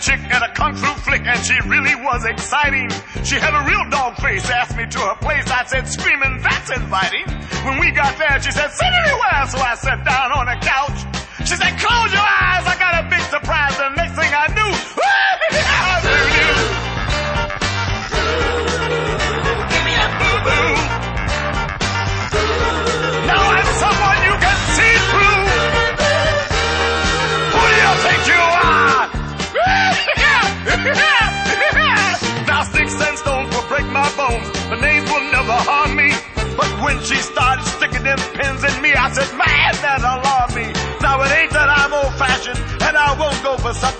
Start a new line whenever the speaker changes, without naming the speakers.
chick at a kung fu flick, and she really was exciting. She had a real dog face, asked me to her place. I said, screaming, that's inviting. When we got there, she said, sit anywhere. So I sat down on a couch. She said, close your eyes, I got a big surprise. The next thing I knew, give me that boo-boo. Now I'm someone you can see through. Who do you think you are? Now sticks and stones will break my bones, the names will never harm me. But when she started sticking them pins in me, I said, man, that alarmed me. Now it ain't that I'm old-fashioned, and I won't go for such